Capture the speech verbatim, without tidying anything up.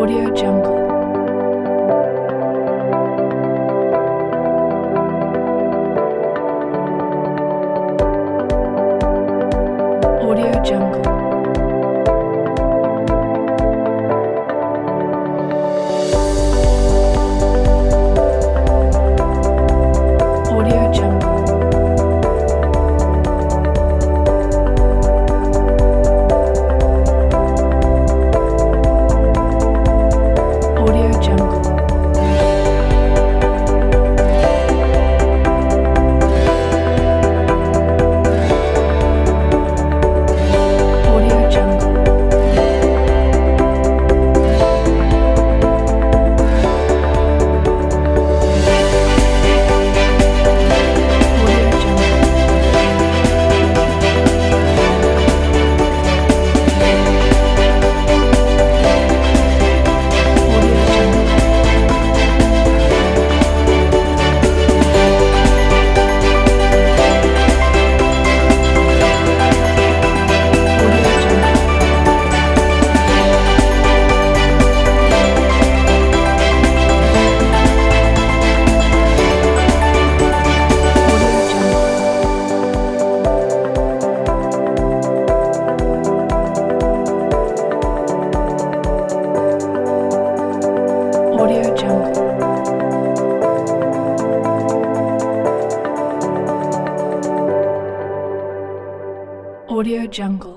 Audio Jungle. Audio Jungle. Audio Jungle. Audio Jungle. Audio Jungle. Audio Jungle. Audio Jungle. Audio Jungle. Audio Jungle. Audio Jungle. Audio Jungle.